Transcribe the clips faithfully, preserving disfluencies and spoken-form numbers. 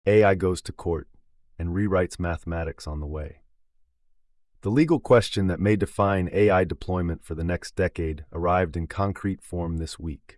A I goes to court and rewrites mathematics on the way. The legal question that may define A I deployment for the next decade arrived in concrete form this week.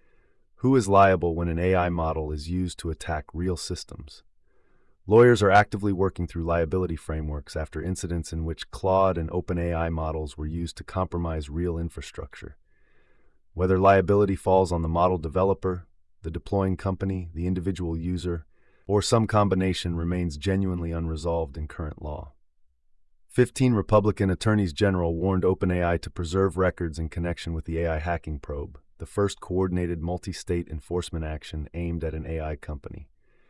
Who is liable when an A I model is used to attack real systems? Lawyers are actively working through liability frameworks after incidents in which Claude and OpenAI models were used to compromise real infrastructure. Whether liability falls on the model developer, the deploying company, the individual user, or some combination remains genuinely unresolved in current law. Fifteen Republican attorneys general warned OpenAI to preserve records in connection with the A I hacking probe, the first coordinated multi-state enforcement action aimed at an A I company.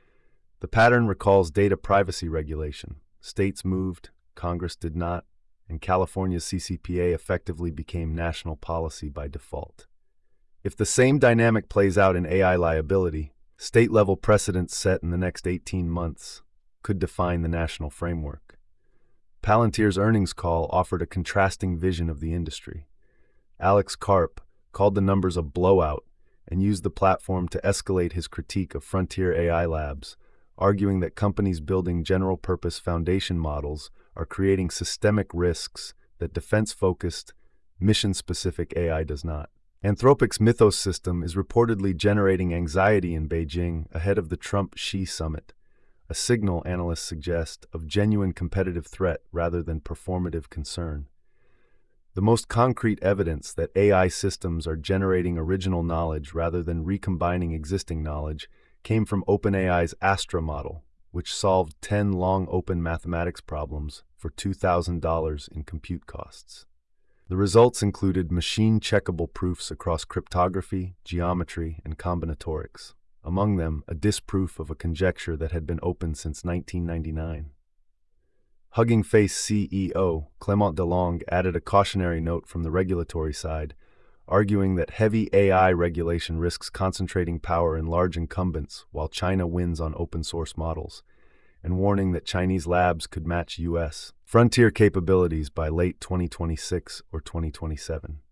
The pattern recalls data privacy regulation. States moved, Congress did not, and California's C C P A effectively became national policy by default. If the same dynamic plays out in A I liability, state-level precedents set in the next eighteen months could define the national framework. Palantir's earnings call offered a contrasting vision of the industry. Alex Karp called the numbers a blowout and used the platform to escalate his critique of frontier A I labs, arguing that companies building general-purpose foundation models are creating systemic risks that defense-focused, mission-specific A I does not. Anthropic's Mythos system is reportedly generating anxiety in Beijing ahead of the Trump-Xi summit, a signal, analysts suggest, of genuine competitive threat rather than performative concern. The most concrete evidence that A I systems are generating original knowledge rather than recombining existing knowledge came from OpenAI's Astra model, which solved ten long open mathematics problems for two thousand dollars in compute costs. The results included machine-checkable proofs across cryptography, geometry, and combinatorics, among them a disproof of a conjecture that had been open since nineteen ninety-nine. Hugging Face C E O Clement Delong added a cautionary note from the regulatory side, arguing that heavy A I regulation risks concentrating power in large incumbents while China wins on open-source models, and warning that Chinese labs could match U S frontier capabilities by late twenty twenty-six or twenty twenty-seven.